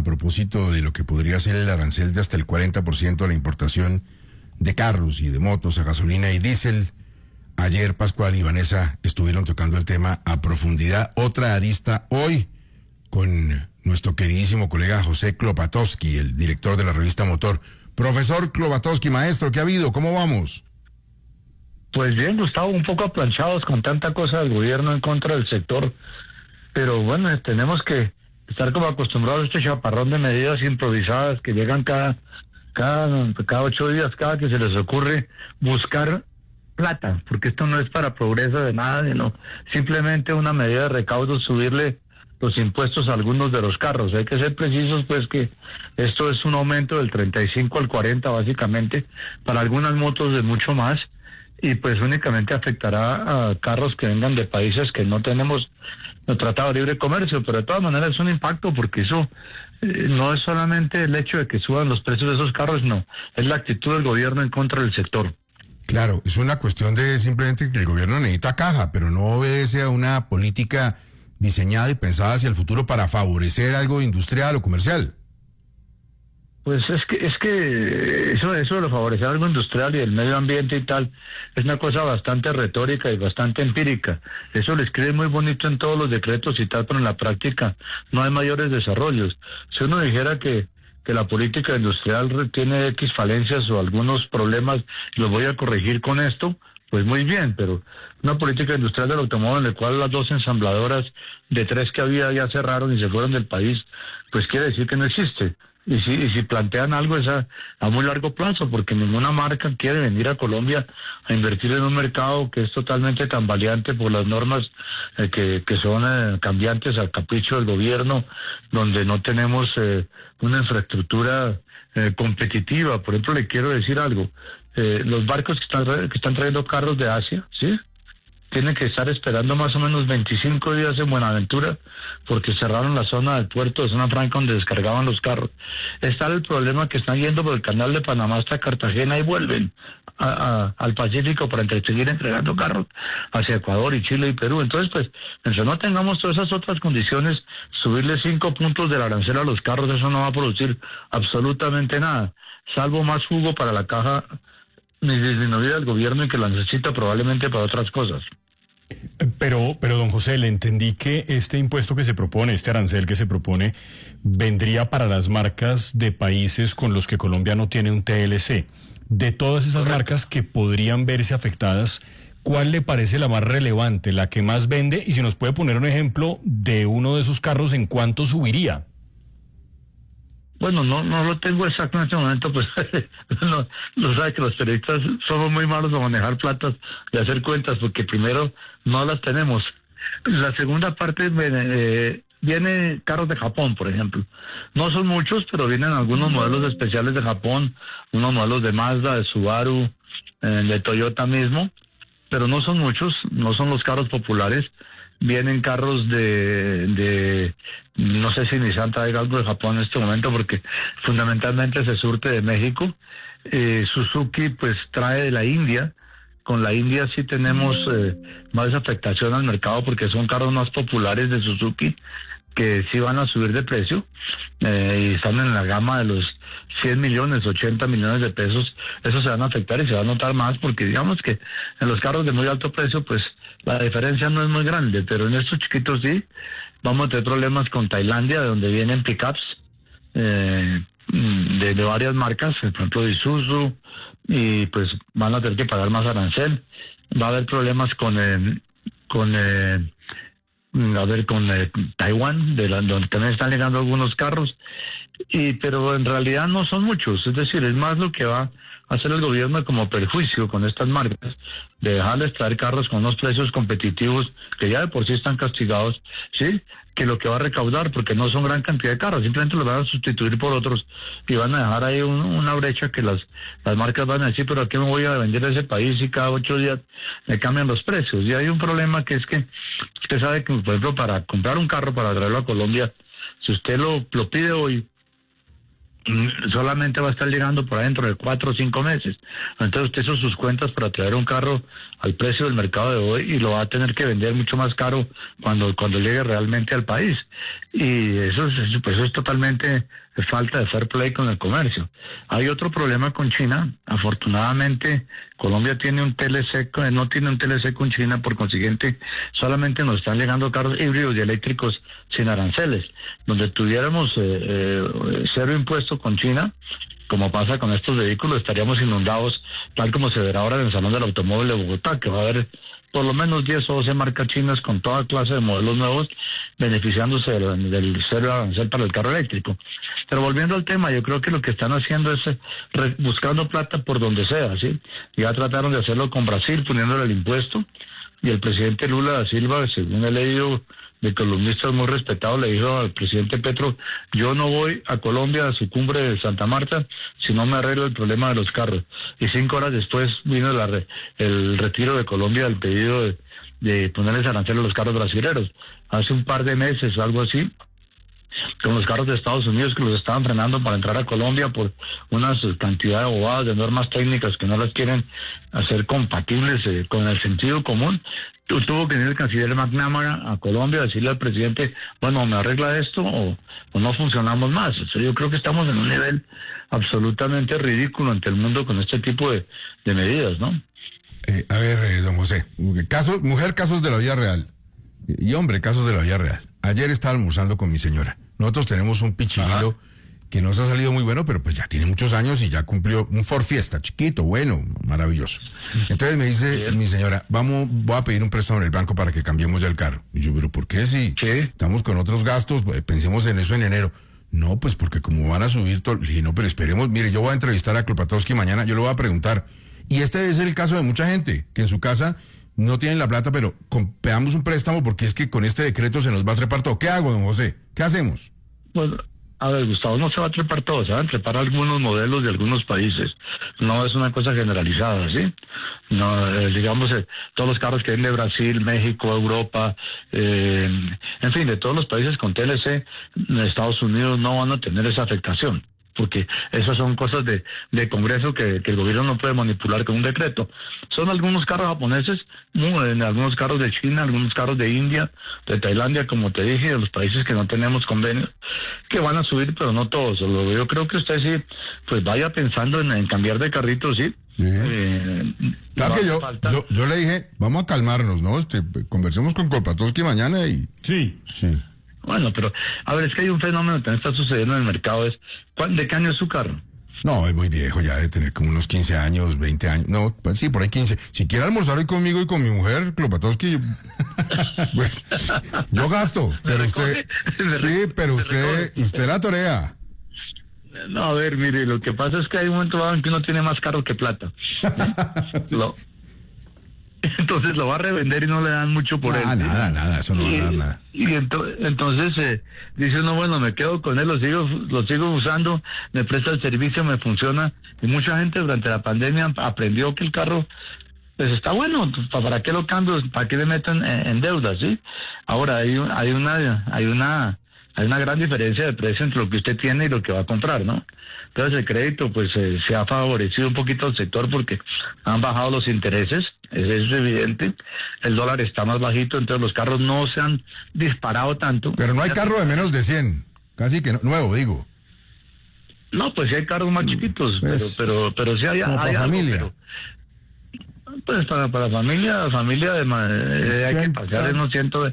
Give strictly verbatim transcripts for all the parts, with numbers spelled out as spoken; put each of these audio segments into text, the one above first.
propósito de lo que podría ser el arancel de hasta el cuarenta por ciento a la importación de carros y de motos a gasolina y diésel. Ayer Pascual y Vanessa estuvieron tocando el tema a profundidad. Otra arista hoy con nuestro queridísimo colega José Klopatowski, el director de la revista Motor. Profesor Klopatowski, maestro, ¿qué ha habido? ¿Cómo vamos? Pues bien, Gustavo, un poco aplanchados con tanta cosa del gobierno en contra del sector, pero bueno, tenemos que estar como acostumbrados a este chaparrón de medidas improvisadas que llegan cada, cada, cada ocho días, cada que se les ocurre buscar plata, porque esto no es para progreso de nada, sino simplemente una medida de recaudo, subirle los impuestos a algunos de los carros. Hay que ser precisos, pues, que esto es un aumento del treinta y cinco al cuarenta, básicamente, para algunas motos de mucho más, y pues únicamente afectará a carros que vengan de países que no tenemos el Tratado de Libre Comercio, pero de todas maneras es un impacto, porque eso eh, no es solamente el hecho de que suban los precios de esos carros, no, es la actitud del gobierno en contra del sector. Claro, es una cuestión de simplemente que el gobierno necesita caja, pero no obedece a una política diseñada y pensada hacia el futuro para favorecer algo industrial o comercial. Pues es que es que eso eso de lo favorecer algo industrial y el medio ambiente y tal es una cosa bastante retórica y bastante empírica. Eso lo escribe muy bonito en todos los decretos y tal, pero en la práctica no hay mayores desarrollos. Si uno dijera que que la política industrial tiene X falencias o algunos problemas, los voy a corregir con esto, pues muy bien, pero una política industrial del automóvil en la cual las dos ensambladoras de tres que había ya cerraron y se fueron del país, pues quiere decir que no existe. Y si, y si plantean algo es a, a muy largo plazo, porque ninguna marca quiere venir a Colombia a invertir en un mercado que es totalmente tambaleante por las normas eh, que, que son eh, cambiantes al capricho del gobierno, donde no tenemos eh, una infraestructura eh, competitiva. Por ejemplo, le quiero decir algo, eh, los barcos que están, que están trayendo carros de Asia, ¿sí?, tienen que estar esperando más o menos veinticinco días en Buenaventura porque cerraron la zona del puerto de Zona Franca donde descargaban los carros. Está el problema que están yendo por el canal de Panamá hasta Cartagena y vuelven a, a, al Pacífico para entre, seguir entregando carros hacia Ecuador y Chile y Perú. Entonces, pues, mientras no tengamos todas esas otras condiciones, subirle cinco puntos del arancel a los carros, eso no va a producir absolutamente nada, salvo más jugo para la caja disminuida del gobierno y que la necesita probablemente para otras cosas. Pero, pero don José, le entendí que este impuesto que se propone, este arancel que se propone, vendría para las marcas de países con los que Colombia no tiene un T L C. De todas esas Correcto. marcas que podrían verse afectadas, ¿cuál le parece la más relevante, la que más vende? Y si nos puede poner un ejemplo de uno de esos carros, ¿en cuánto subiría? Bueno, no no lo tengo exacto en este momento, pues no, no sabe que los periodistas somos muy malos a manejar platas y hacer cuentas, porque primero no las tenemos. La segunda parte eh, viene carros de Japón, por ejemplo. No son muchos, pero vienen algunos modelos especiales de Japón, unos modelos de Mazda, de Subaru, eh, de Toyota mismo, pero no son muchos, no son los carros populares. Vienen carros de, de, no sé si Nissan traiga algo de Japón en este momento, porque fundamentalmente se surte de México. Eh, Suzuki pues trae de la India. Con la India sí tenemos eh, más afectación al mercado porque son carros más populares de Suzuki que sí van a subir de precio eh, y están en la gama de los cien millones, ochenta millones de pesos. Eso se van a afectar y se va a notar más porque digamos que en los carros de muy alto precio pues la diferencia no es muy grande, pero en estos chiquitos sí vamos a tener problemas con Tailandia, de donde vienen pickups eh, de, de varias marcas, por ejemplo de Isuzu, y pues van a tener que pagar más arancel. Va a haber problemas con eh, con eh, a ver con eh, Taiwán, de la, donde también están llegando algunos carros, y pero en realidad no son muchos, es decir, es más lo que va a hacer el gobierno como perjuicio con estas marcas, de dejarles traer carros con unos precios competitivos que ya de por sí están castigados, ¿sí?, que lo que va a recaudar, porque no son gran cantidad de carros, simplemente los van a sustituir por otros y van a dejar ahí un, una brecha que las las marcas van a decir, pero ¿a qué me voy a vender a ese país y cada ocho días me cambian los precios? Y hay un problema que es que usted sabe que, por ejemplo, para comprar un carro, para traerlo a Colombia, si usted lo, lo pide hoy, solamente va a estar llegando por adentro de cuatro o cinco meses. Entonces usted hizo sus cuentas para traer un carro al precio del mercado de hoy y lo va a tener que vender mucho más caro cuando cuando llegue realmente al país. Y eso es, pues eso es totalmente falta de fair play con el comercio. Hay otro problema con China. Afortunadamente, Colombia tiene un T L C, no tiene un T L C con China, por consiguiente, solamente nos están llegando carros híbridos y eléctricos sin aranceles. Donde tuviéramos eh, eh, cero impuesto con China, como pasa con estos vehículos, estaríamos inundados, tal como se verá ahora en el Salón del Automóvil de Bogotá, que va a haber por lo menos diez o doce marcas chinas con toda clase de modelos nuevos, beneficiándose del, del cero arancel para el carro eléctrico. Pero volviendo al tema, yo creo que lo que están haciendo es eh, re, buscando plata por donde sea, ¿sí? Ya trataron de hacerlo con Brasil, poniéndole el impuesto, y el presidente Lula da Silva, según he leído de columnistas muy respetados, le dijo al presidente Petro: yo no voy a Colombia a su cumbre de Santa Marta si no me arreglo el problema de los carros. Y cinco horas después vino la re, el retiro de Colombia del pedido de, de ponerles arancel a los carros brasileños. Hace un par de meses o algo así, con los carros de Estados Unidos que los estaban frenando para entrar a Colombia por una cantidad de bobadas, de normas técnicas que no las quieren hacer compatibles eh, con el sentido común. Tuvo que venir el canciller McNamara a Colombia a decirle al presidente: bueno, me arregla esto o, o no funcionamos más. O sea, yo creo que estamos en un nivel absolutamente ridículo ante el mundo con este tipo de, de medidas, ¿no? Eh, a ver, eh, don José, casos, mujer, casos de la vida real. Y hombre, casos de la vida real. Ayer estaba almorzando con mi señora. Nosotros tenemos un pichirilo que nos ha salido muy bueno, pero pues ya tiene muchos años y ya cumplió un Ford Fiesta, chiquito, bueno, maravilloso. Entonces me dice Bien. mi señora: vamos, voy a pedir un préstamo en el banco para que cambiemos ya el carro. Y yo: pero ¿por qué? Si ¿Sí? estamos con otros gastos, pensemos en eso en enero. No, pues porque como van a subir todo. Le dije: no, pero esperemos, mire, yo voy a entrevistar a Klopatowski mañana, yo le voy a preguntar. Y este es el caso de mucha gente, que en su casa no tienen la plata, pero pegamos un préstamo porque es que con este decreto se nos va a trepar todo. ¿Qué hago, don José? ¿Qué hacemos? Bueno, a ver, Gustavo, no se va a trepar todo, se van a trepar algunos modelos de algunos países. No es una cosa generalizada, ¿sí? No, eh, digamos, eh, todos los carros que vienen de Brasil, México, Europa, eh, en fin, de todos los países con T L C, Estados Unidos no van a tener esa afectación, porque esas son cosas de, de Congreso que, que el gobierno no puede manipular con un decreto. Son algunos carros japoneses, no, en algunos carros de China, algunos carros de India, de Tailandia, como te dije, de los países que no tenemos convenios, que van a subir, pero no todos. Yo creo que usted sí, pues vaya pensando en, en cambiar de carrito, sí. Sí. Eh, claro que yo, yo, yo le dije: vamos a calmarnos, ¿no? Este, conversemos con Klopatowski mañana y... Sí, sí. Bueno, pero, a ver, es que hay un fenómeno que también está sucediendo en el mercado. Es, ¿de qué año es su carro? No, es muy viejo, ya de tener como unos quince años, veinte años. No, pues sí, por ahí quince. Si quiere almorzar hoy conmigo y con mi mujer, Klopatowski, yo, bueno, yo gasto, pero usted... Sí, pero usted, usted la torea. No, a ver, mire, lo que pasa es que hay un momento dado en que uno tiene más carro que plata. ¿Eh? Sí. Lo, entonces lo va a revender y no le dan mucho por nah, él. Nada, ¿sí? nada, eso no va a dar nada. Y ento, entonces eh, dice uno: bueno, me quedo con él, lo sigo, lo sigo usando, me presta el servicio, me funciona. Y mucha gente durante la pandemia aprendió que el carro pues está bueno, ¿para qué lo cambio? ¿Para qué le meten en, en deuda, sí? Ahora hay, hay una, hay una, hay una gran diferencia de precio entre lo que usted tiene y lo que va a comprar, ¿no? Entonces el crédito pues eh, se ha favorecido un poquito al sector porque han bajado los intereses, eso es evidente, el dólar está más bajito, entonces los carros no se han disparado tanto. Pero no hay carro de menos de cien, casi que no, nuevo, digo. No, pues sí hay carros más chiquitos, pues, pero pero pero sí hay, como hay para algo, familia. Pero, pues para para familia, familia de, eh, hay que pagar unos ciento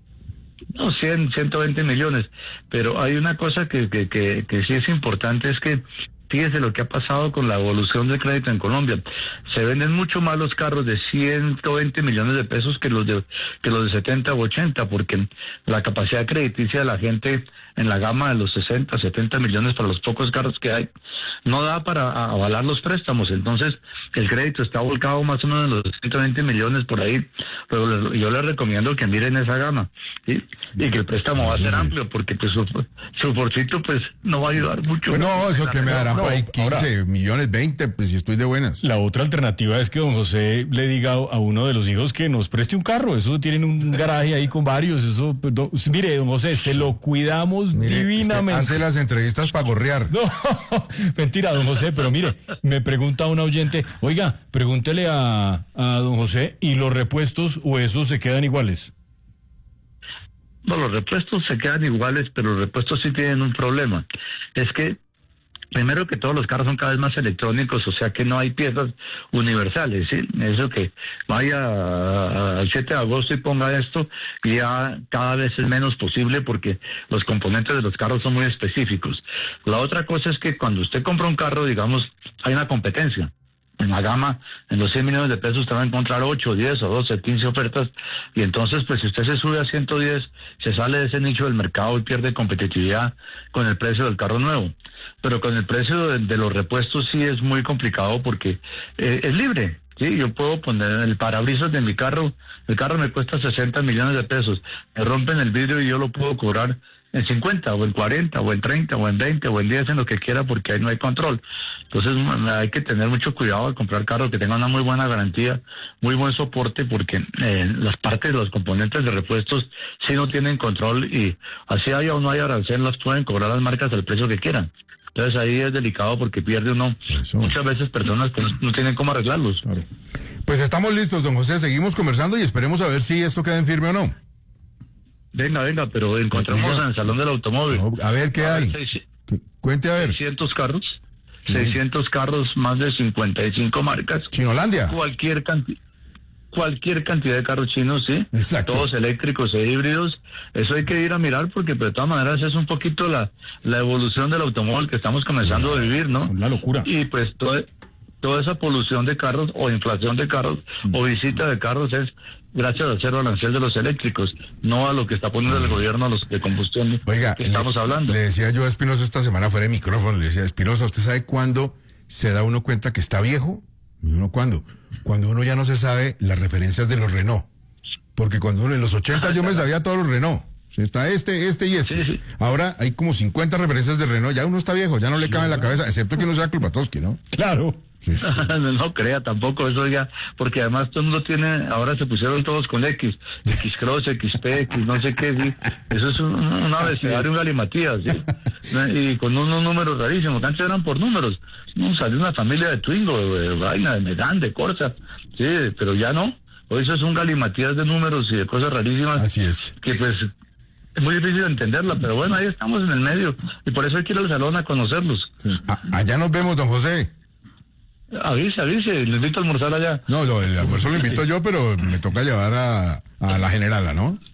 no, cien, ciento veinte millones, pero hay una cosa que, que, que, que sí es importante, es que fíjese lo que ha pasado con la evolución del crédito en Colombia. Se venden mucho más los carros de ciento veinte millones de pesos que los de que los de setenta u ochenta, porque la capacidad crediticia de la gente en la gama de los sesenta, setenta millones para los pocos carros que hay, no da para avalar los préstamos. Entonces, el crédito está volcado más o menos en los ciento veinte millones por ahí, pero yo les recomiendo que miren esa gama, ¿sí? Y que el préstamo va a ser amplio, porque pues su, su porcito pues no va a ayudar mucho. No, eso que me darán no, por ahí quince ahora, millones, veinte, pues si estoy de buenas. La otra alternativa es que don José le diga a uno de los hijos que nos preste un carro. Eso tienen un garaje ahí con varios. Eso, do, mire, don José, se lo cuidamos estamos Mire, divinamente. hace las entrevistas para gorrear. No, mentira, don José, pero mire, me pregunta un oyente, oiga, pregúntele a, a don José, ¿y los repuestos o esos se quedan iguales? No, los repuestos se quedan iguales, pero los repuestos sí tienen un problema. Es que, primero que todos los carros son cada vez más electrónicos, o sea que no hay piezas universales, ¿sí? Eso que vaya al siete de agosto y ponga esto, y ya cada vez es menos posible porque los componentes de los carros son muy específicos. La otra cosa es que cuando usted compra un carro, digamos, hay una competencia. En la gama, en los cien millones de pesos, usted va a encontrar ocho, diez o doce, quince ofertas, y entonces, pues, si usted se sube a ciento diez, se sale de ese nicho del mercado y pierde competitividad con el precio del carro nuevo. Pero con el precio de, de los repuestos sí es muy complicado porque eh, es libre. Sí, yo puedo poner el parabrisas de mi carro, el carro me cuesta sesenta millones de pesos, me rompen el vidrio y yo lo puedo cobrar en cincuenta, o en cuarenta, o en treinta, o en veinte, o en diez, en lo que quiera, porque ahí no hay control. Entonces hay que tener mucho cuidado al comprar carros que tengan una muy buena garantía, muy buen soporte, porque eh, las partes de los componentes de repuestos sí no tienen control, y así haya o no haya arancel, las pueden cobrar las marcas al precio que quieran. Entonces ahí es delicado porque pierde uno Eso. muchas veces personas que no tienen cómo arreglarlos. Claro. Pues estamos listos, don José, seguimos conversando y esperemos a ver si esto queda en firme o no. Venga, venga, pero encontramos en el Salón del Automóvil. No, a ver qué a hay. Ver, seis, Cuente a ver. seiscientos carros, sí. seiscientos carros, más de cincuenta y cinco marcas. Chinolandia. Cualquier cantidad. Cualquier cantidad de carros chinos, sí. Exacto. Todos eléctricos e híbridos. Eso hay que ir a mirar porque, de todas maneras, es un poquito la, la evolución del automóvil que estamos comenzando a vivir, ¿no? Una locura. Y pues todo, toda esa polución de carros o inflación de carros mm. o visita de carros es gracias al cero arancel de los eléctricos, no a lo que está poniendo el gobierno a los de combustión. Oiga, que estamos le, hablando. Le decía yo a Espinosa esta semana fuera de micrófono, le decía, Espinosa, ¿usted sabe cuándo se da uno cuenta que está viejo? Y uno, ¿cuándo? Cuando uno ya no se sabe las referencias de los Renault. Porque cuando uno en los ochenta yo me sabía todos los Renault. Está este, este y este. Sí, sí. Ahora hay como cincuenta referencias de Renault. Ya uno está viejo, ya no le cabe en la cabeza, excepto que uno sea Klopatowski, ¿no? Claro. Sí, sí. No crea tampoco eso ya, porque además todo el mundo tiene, ahora se pusieron todos con X, X-Cross, X P, X no sé qué, sí. Eso es un, un abecedario, un galimatías, ¿sí? Y con unos números rarísimos, que antes eran por números. No, salió una familia de Twingo, de vaina, de Megane, de Corsa, sí, pero ya no. Hoy eso es un galimatías de números y de cosas rarísimas. Así es. Que pues es muy difícil entenderla, pero bueno, ahí estamos en el medio, y por eso hay que ir al salón a conocerlos. Sí. A, allá nos vemos, don José. Avise, avise, le invito a almorzar allá. No, no, el almuerzo lo invito yo, pero me toca llevar a, a la generala, ¿no?